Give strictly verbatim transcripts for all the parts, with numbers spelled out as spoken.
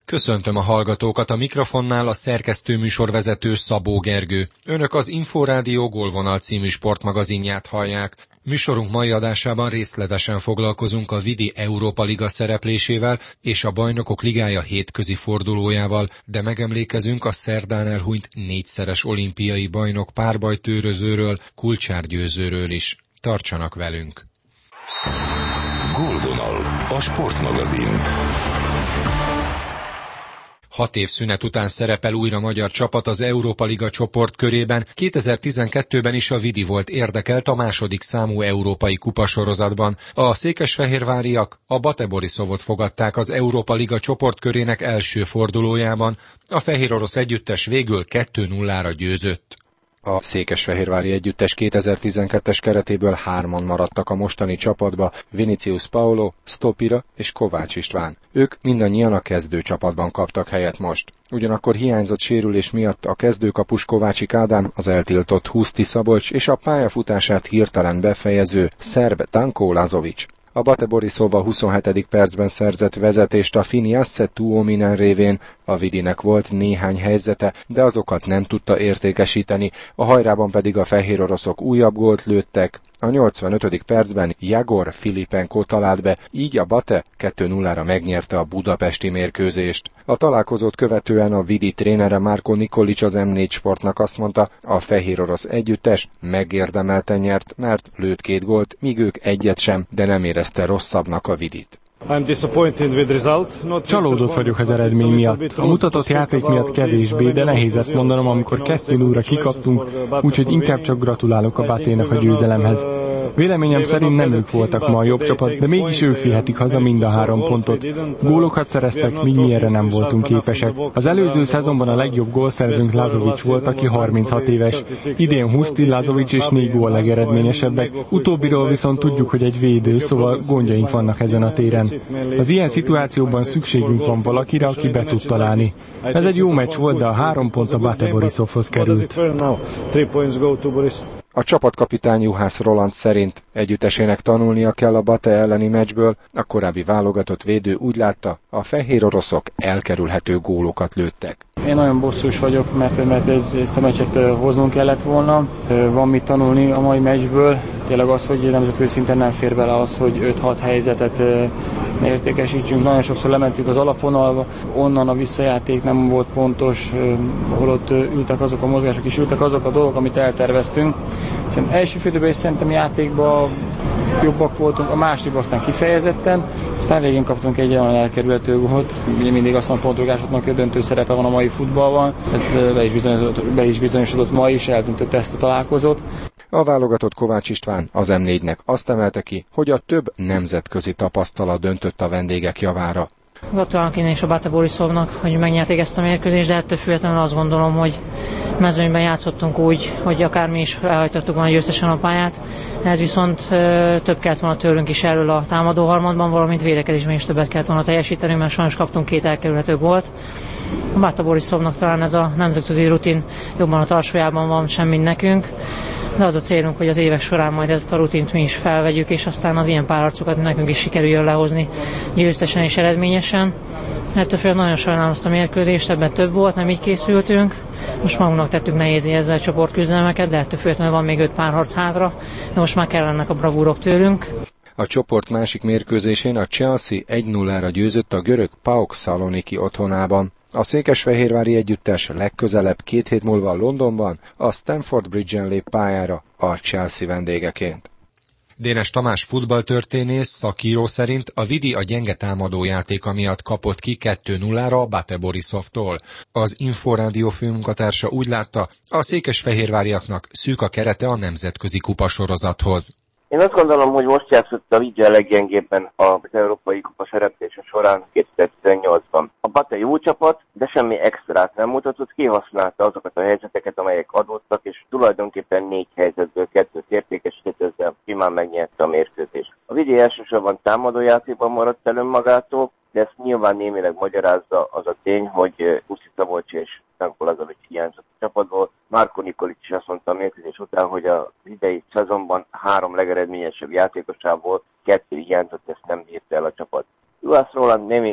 Köszöntöm a hallgatókat, a mikrofonnál a szerkesztő műsorvezető Szabó Gergő. Önök az Inforádió Gólvonal című sportmagazinját hallják. Műsorunk mai adásában részletesen foglalkozunk a Vidi Európa Liga szereplésével és a Bajnokok Ligája hétközi fordulójával, de megemlékezünk a szerdán elhunyt négyszeres olimpiai bajnok párbajtőrözőről, Kulcsár Győzőről is. Tartsanak velünk! Gólvonal, a sportmagazin. Hat év szünet után szerepel újra magyar csapat az Európa Liga csoportkörében. kétezer-tizenkettőben is a Vidi volt érdekelt a második számú európai kupasorozatban. A székesfehérváriak a Bate Borisovot fogadták az Európa Liga csoportkörének első fordulójában. A fehérorosz együttes végül kettő nullára győzött. A székesfehérvári együttes kétezer-tizenkettes keretéből hárman maradtak a mostani csapatba, Vinicius Paulo, Stopira és Kovács István. Ők mindannyian a kezdő csapatban kaptak helyet most. Ugyanakkor hiányzott sérülés miatt a kezdőkapus Kovácsik Ádám, az eltiltott Huszti Szabolcs és a pályafutását hirtelen befejező szerb Danko Lazovic. A Bate Borisov a huszonhetedik percben szerzett vezetést a Finiasse Tuominen révén, a Vidinek volt néhány helyzete, de azokat nem tudta értékesíteni, a hajrában pedig a fehéroroszok újabb gólt lőttek. A nyolcvanötödik percben Jagor Filipenko talált be, így a Bate kettő nullára megnyerte a budapesti mérkőzést. A találkozót követően a Vidi trénere Márko Nikolic az em négy Sportnak azt mondta, a fehérorosz együttes megérdemelten nyert, mert lőtt két gólt, míg ők egyet sem, de nem érezte rosszabbnak a Vidit. Csalódott vagyok az eredmény miatt. A mutatott játék miatt kevésbé, de nehéz ezt mondanom, amikor kettő nullra kikaptunk, úgyhogy inkább csak gratulálok a Batének a győzelemhez. Véleményem szerint nem ők voltak ma a jobb csapat, de mégis ők vihetik haza mind a három pontot. Gólokat szereztek, míg mi erre nem voltunk képesek. Az előző szezonban a legjobb gólszerzőnk Lazovic volt, aki harminchat éves. Idén Huszti, Lazovic és Négo a legeredményesebbek. Utóbbiról viszont tudjuk, hogy egy védő, szóval gondjaink vannak ezen a téren. Az ilyen szituációban szükségünk van valakire, aki be tud találni. Ez egy jó meccs volt, de a három pont a Bate Borisovhoz került. A csapatkapitány Juhász Roland szerint együttesének tanulnia kell a Bate elleni meccsből, a korábbi válogatott védő úgy látta, a fehéroroszok elkerülhető gólokat lőttek. Én nagyon bosszús vagyok, mert, mert ez, ezt a meccset hoznunk kellett volna. Van mit tanulni a mai meccsből. Tényleg az, hogy nemzetközi szinten nem fér bele az, hogy öt-hat helyzetet értékesítsünk. Nagyon sokszor lementünk az alapvonalba, onnan a visszajáték nem volt pontos, holott ültek azok a mozgások is, ültek azok a dolgok, amit elterveztünk. Szerintem első félidőben is szerintem játékban jobbak voltunk, a másodikban aztán kifejezetten, aztán végén kaptunk egy olyan elkerülhető gólt. Mindig azt mondom, pontolgásoknak, hogy döntő szerepe van a mai futballban. Ez be is bizonyosodott, be is bizonyosodott ma is, eltöntötte ezt a találkozót. A válogatott Kovács István az em négynek azt emelte ki, hogy a több nemzetközi tapasztalat döntött a vendégek javára. Gratulálok én és a Bate Borisovnak, hogy megnyerték ezt a mérkőzést, de ettől függetlenül azt gondolom, hogy mezőnyben játszottunk úgy, hogy akármi is elhajtottuk volna győztesen a pályát. Ez viszont több kellett volna tőlünk is erről a támadó harmadban, valamint védekezésben is többet kellett volna teljesíteni, mert sajnos kaptunk két elkerülhető gólt. A Bate Borisovnak talán ez a nemzetközi rutin jobban a tarsójában van, sem mint nekünk. De az a célunk, hogy az évek során majd ezt a rutint mi is felvegyük, és aztán az ilyen párharcokat nekünk is sikerüljön lehozni győztesen és eredményesen. Ettől fél nagyon sajnálom azt a mérkőzést, ebben több volt, nem így készültünk. Most magunknak tettük nehézé ezzel a csoportküzdelmeket, de ettől függetlenül van még öt párharc hátra, de most már kellenek a bravúrok tőlünk. A csoport másik mérkőzésén a Chelsea egy nullára győzött a görög PAOK Szaloniki otthonában. A székesfehérvári együttes legközelebb két hét múlva Londonban, a Stamford Bridge-en lép pályára a Chelsea vendégeként. Dénes Tamás futballtörténész, szakíró szerint a Vidi a gyenge támadójátéka miatt kapott ki kettő nullára a Bate Borisovtól. Az Inforádió főmunkatársa úgy látta, a székesfehérváriaknak szűk a kerete a nemzetközi kupasorozathoz. Én azt gondolom, hogy most játszott a Vidi a leggyengébben az Európai Kupa szereplése során kétezer-tizennyolcban. A Bate jó csapat, de semmi extrát nem mutatott, kihasználta azokat a helyzeteket, amelyek adottak, és tulajdonképpen négy helyzetből kettőt értékesített, ezzel simán megnyerte a mérkőzést. A Vidi elsősorban támadójátékban maradt el önmagától, de ezt nyilván némileg magyarázza az a tény, hogy Huszti Szabolcs és Danko Lazovic hiányzott a csapatból. Márko Nikolic is azt mondta a mérkőzés után, hogy az idei szezonban három legeredményesebb játékosából kettő hiányzott, ezt nem bírta el a csapat. Juhász Roland némi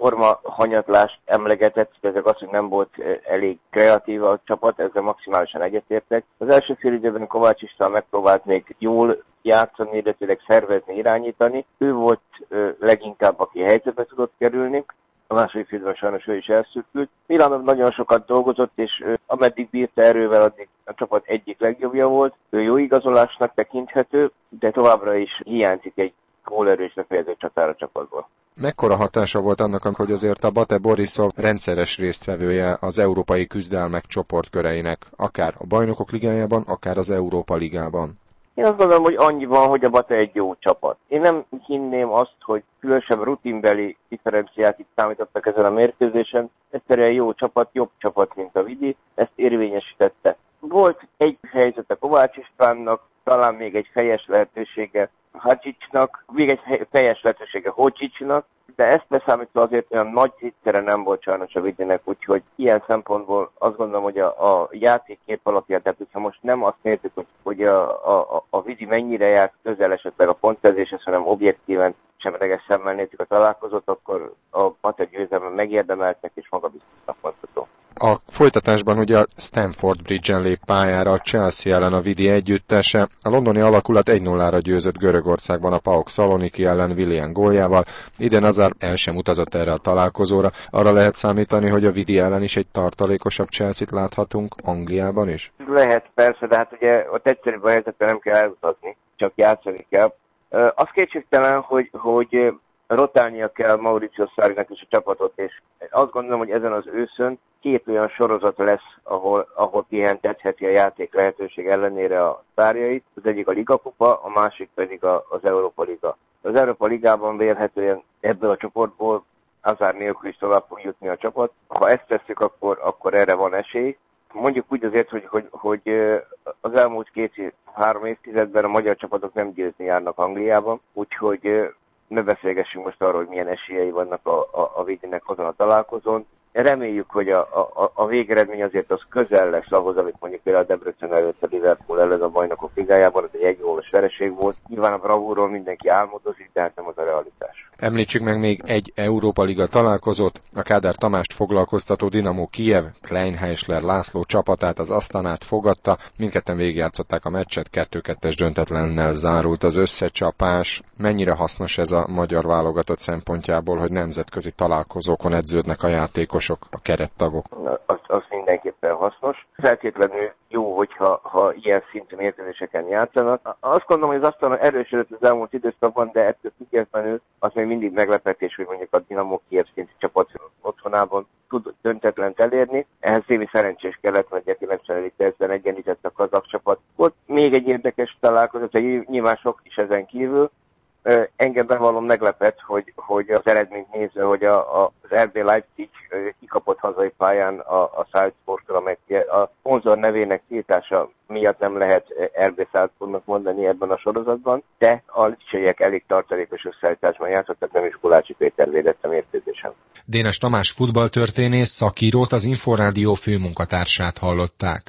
forma hanyatlást emlegetett, ezek az, hogy nem volt elég kreatív a csapat, ezzel maximálisan egyetértek. Az első fél időben Kovács István megpróbált még jól játszani, illetőleg szervezni, irányítani. Ő volt leginkább, aki helyzetbe tudott kerülni. A második félidőben sajnos ő is elszűkült. Milanov nagyon sokat dolgozott, és ameddig bírta erővel, addig a csapat egyik legjobbja volt. Ő jó igazolásnak tekinthető, de továbbra is hiányzik egy gólerős befejező csatár a csapatból. Mekkora hatása volt annak, hogy azért a Bate Borisov rendszeres résztvevője az európai küzdelmek csoportköreinek, akár a Bajnokok Ligájában, akár az Európa Ligában? Én azt gondolom, hogy annyi van, hogy a Bate egy jó csapat. Én nem hinném azt, hogy különösebb rutinbeli differenciát itt számítottak ezen a mérkőzésen. Egyszerűen jó csapat, jobb csapat, mint a Vidi, ezt érvényesítette. Volt egy helyzet a Kovács Istvánnak, talán még egy fejes lehetősége Hadzsicsnak, még egy fejes lehetősége Hocsicsnak, de ezt beszámítva azért olyan nagy hittere nem volt sajnos a Vidinek, úgyhogy ilyen szempontból azt gondolom, hogy a, a játékkép alapján, tehát hogyha most nem azt nézzük, hogy, hogy a, a, a Vidi mennyire járt közel esetleg a pontszerzéshez, hanem objektíven semleges szemmel nézzük a találkozót, akkor a Bate győzelmen megérdemeltek és magabiztosnak mondható. A folytatásban ugye a Stamford Bridge-en lép pályára a Chelsea ellen a Vidi együttese. A londoni alakulat egy nullára győzött Görögországban a PAOK Szaloniki ellen Willian góljával. Idén Hazard el sem utazott erre a találkozóra. Arra lehet számítani, hogy a Vidi ellen is egy tartalékosabb Chelsea-t láthatunk Angliában is? Lehet persze, de hát ugye ott egyszerűbb a helyzetben nem kell elutazni, csak játszani kell. Az kétségtelen, hogy, hogy rotálnia kell Mauricio Sarrinak is a csapatot, és azt gondolom, hogy ezen az őszön két olyan sorozat lesz, ahol, ahol pihentetheti a játék lehetőség ellenére a sztárjait. Az egyik a Liga Kupa, a másik pedig a, az Európa Liga. Az Európa Ligában vélhetően ebből a csoportból Hazard nélkül is tovább fog jutni a csapat. Ha ezt tesszük, akkor, akkor erre van esély. Mondjuk úgy azért, hogy, hogy, hogy az elmúlt két-három évtizedben a magyar csapatok nem győzni járnak Angliában, úgyhogy ne beszélgessünk most arról, hogy milyen esélyei vannak a, a, a Vidinek azon a találkozón. Reméljük, hogy a, a, a végeredmény azért az közel lesz ahhoz, amit mondjuk például a Debrecen előtt a Liverpool előtt a Bajnokok Ligájában, az egy egygólos vereség volt. Nyilván a bravúról mindenki álmodozik, de hát nem az a realitás. Említsük meg még egy Európa Liga találkozót. A Kádár Tamást foglalkoztató Dinamo Kijev Kleinheisler László csapatát, az Asztanát fogadta. Mindketten végigjátszották a meccset, kettő-kettes döntetlennel zárult az összecsapás. Mennyire hasznos ez a magyar válogatott szempontjából, hogy nemzetközi találkozókon edződnek a játékosok, a kerettagok? Az, az mindenképpen hasznos. Feltétlenül jó, hogyha ha ilyen szintű mérkőzéseken játszanak. Azt gondolom, hogy az Asztana erősödött az elmúlt időszakban, de ettől függetlenül az még mindig meglepetés, hogy mondjuk a Dinamo Kijev szintű csapat otthonában tud döntetlent elérni. Ehhez némi szerencsés kellett, mert a kilencvenedik percben egyenlített a kazak csapat. Volt még egy érdekes találkozó, hogy nyilván sok is ezen kívül. Engem bevallom meglepett, hogy, hogy az eredményt nézve, hogy a, a, az er bé Leipzig kikapott hazai pályán a, a Salzburgtól, amely a szponzor nevének tiltása miatt nem lehet er bé Salzburgnak mondani ebben a sorozatban, de a licseiek elég tartalékos összeállításban játszottak, nem is Gulácsi Péter védett a mérkőzésen. Dénes Tamás futballtörténész szakírót, az Inforádió főmunkatársát hallották.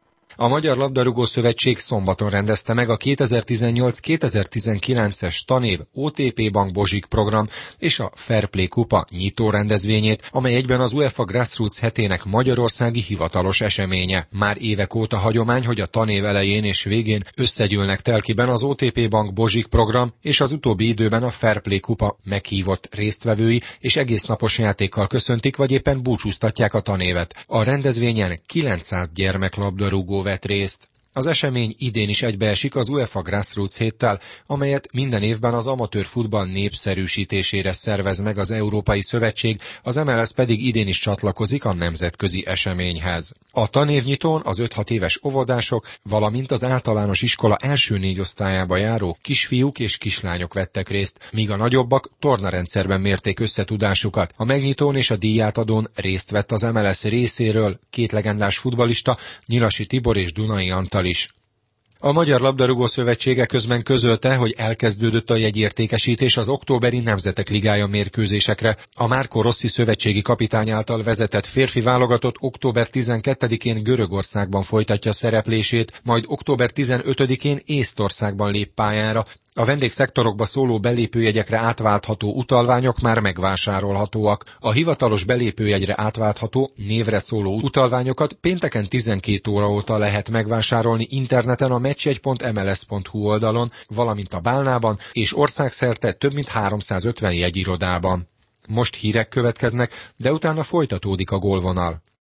A Magyar Labdarúgó Szövetség szombaton rendezte meg a kétezer-tizennyolc kétezer-tizenkilences tanév o té pé Bank Bozsik program és a Fair Play Kupa nyitó rendezvényét, amely egyben az UEFA Grassroots hetének magyarországi hivatalos eseménye. Már évek óta hagyomány, hogy a tanév elején és végén összegyűlnek telkiben az o té pé Bank Bozsik program és az utóbbi időben a Fair Play Kupa meghívott résztvevői és egésznapos játékkal köszöntik, vagy éppen búcsúztatják a tanévet. A rendezvényen kilencszáz gyermeklabdarúgó vett részt. Az esemény idén is egybeesik az UEFA Grassroots héttel, amelyet minden évben az amatőr futball népszerűsítésére szervez meg az Európai Szövetség, az em el es pedig idén is csatlakozik a nemzetközi eseményhez. A tanévnyitón az öt-hat éves óvodások, valamint az általános iskola első négy osztályába járó kisfiúk és kislányok vettek részt, míg a nagyobbak tornarendszerben mérték összetudásukat. A megnyitón és a díjátadón részt vett az em el es részéről két legendás futballista, Nyilasi Tibor és Dunai Antal is. A Magyar Labdarúgó Szövetsége közben közölte, hogy elkezdődött a jegyértékesítés az októberi Nemzetek Ligája mérkőzésekre. A Marco Rossi szövetségi kapitány által vezetett férfi válogatott október tizenkettedikén Görögországban folytatja szereplését, majd október tizenötödikén Észtországban lép pályára. A vendégszektorokba szóló belépőjegyekre átváltható utalványok már megvásárolhatóak. A hivatalos belépőjegyre átváltható, névre szóló utalványokat pénteken tizenkét óra óta lehet megvásárolni interneten a meccsjegy pont em el es pont hú oldalon, valamint a Bálnában és országszerte több mint háromszázötven jegyirodában. Most hírek következnek, de utána folytatódik a gólvonal.